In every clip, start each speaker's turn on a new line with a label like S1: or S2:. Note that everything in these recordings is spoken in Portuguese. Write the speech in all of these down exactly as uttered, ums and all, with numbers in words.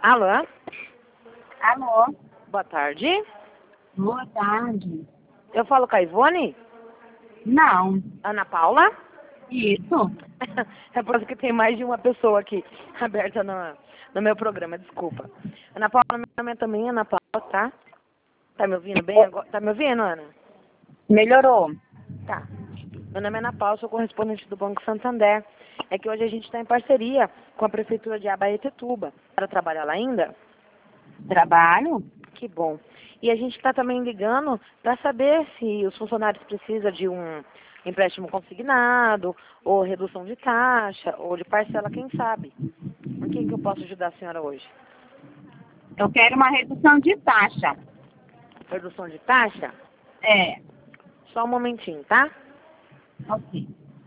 S1: Alô?
S2: Alô?
S1: Boa tarde.
S2: Boa tarde.
S1: Eu falo com a Ivone?
S2: Não.
S1: Ana Paula?
S2: Isso.
S1: É por isso que tem mais de uma pessoa aqui aberta no, no meu programa, desculpa. Ana Paula, meu nome é também Ana Paula, tá? Tá me ouvindo bem agora? Tá me ouvindo, Ana?
S2: Melhorou.
S1: Tá. Meu nome é Ana Paula, sou correspondente do Banco Santander. É que hoje a gente está em parceria com a Prefeitura de Abaetetuba. Para trabalhar lá ainda?
S2: Trabalho?
S1: Que bom. E a gente está também ligando para saber se os funcionários precisam de um empréstimo consignado, ou redução de taxa, ou de parcela, quem sabe. Em quem que eu posso ajudar a senhora hoje?
S2: Eu quero uma redução de taxa.
S1: Redução de taxa?
S2: É.
S1: Só um momentinho, tá?
S2: Ok.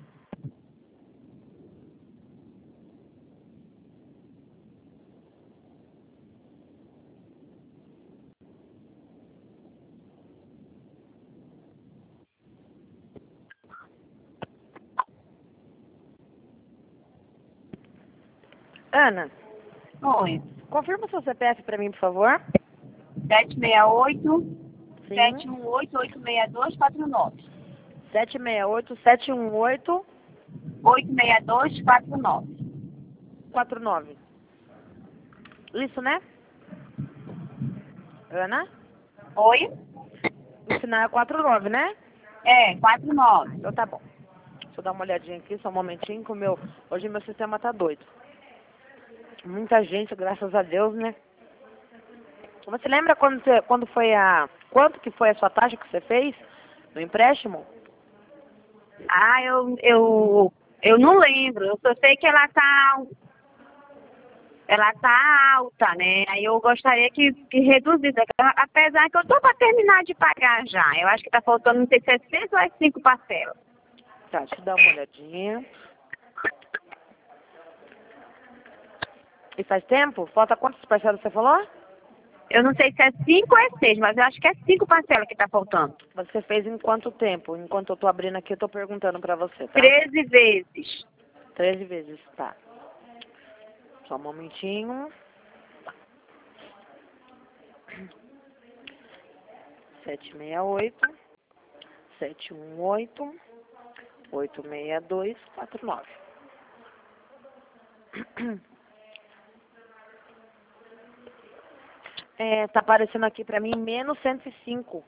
S1: Ana,
S2: Oi.
S1: confirma o seu C P F para mim, por favor.
S2: sete seis oito,
S1: Sim.
S2: sete um oito, oito seis dois, quatro nove.
S1: sete seis oito, sete um oito,
S2: oito seis dois, quatro nove.
S1: quatro nove. Isso, né? Ana?
S2: Oi?
S1: O sinal é quatro nove, né?
S2: É, quatro nove.
S1: Então tá bom. Deixa eu dar uma olhadinha aqui, só um momentinho, que o meu... Hoje meu sistema tá doido. Muita gente, graças a Deus, né? Você lembra quando, você, quando foi a... Quanto que foi a sua taxa que você fez no empréstimo?
S2: Ah, eu, eu, eu não lembro. Eu só sei que ela tá, ela tá alta, né? Aí eu gostaria que, que reduzisse. Apesar que eu tô para terminar de pagar já. Eu acho que tá faltando, não sei se é seis ou é cinco parcelas.
S1: Tá, deixa eu dar uma olhadinha. E faz tempo? Falta quantas parcelas você falou?
S2: Eu não sei se é cinco ou é seis, mas eu acho que é cinco parcelas que tá faltando.
S1: Você fez em quanto tempo? Enquanto eu tô abrindo aqui, eu tô perguntando pra você, tá?
S2: Treze vezes.
S1: Treze vezes, tá. Só um momentinho. Sete seis oito, sete um oito, oito seis dois, quatro nove. É, tá aparecendo aqui pra mim menos cento e cinco.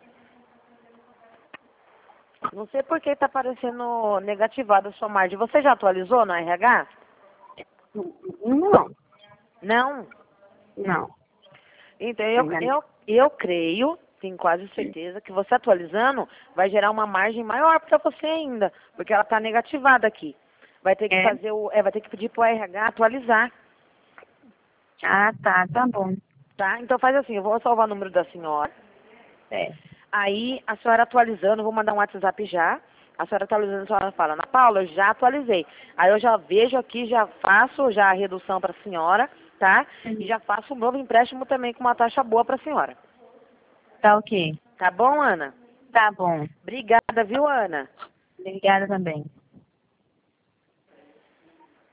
S1: Não sei por que tá aparecendo negativado a sua margem. Você já atualizou no R H?
S2: Não,
S1: Não?
S2: não.
S1: Então, eu, eu, eu creio, tenho quase certeza, que você atualizando vai gerar uma margem maior para você ainda, porque ela tá negativada aqui. Vai ter que
S2: É.
S1: fazer o, é, vai ter que pedir pro R H atualizar,
S2: Ah, tá, tá bom.
S1: tá? Então faz assim, eu vou salvar o número da senhora.
S2: É.
S1: Aí, a senhora atualizando, eu vou mandar um WhatsApp já. A senhora atualizando, a senhora fala, Ana Paula, eu já atualizei. Aí eu já vejo aqui, já faço já a redução para a senhora, tá? E já faço um novo empréstimo também com uma taxa boa para a senhora.
S2: Tá ok.
S1: Tá bom, Ana?
S2: Tá bom.
S1: Obrigada, viu, Ana?
S2: Obrigada também.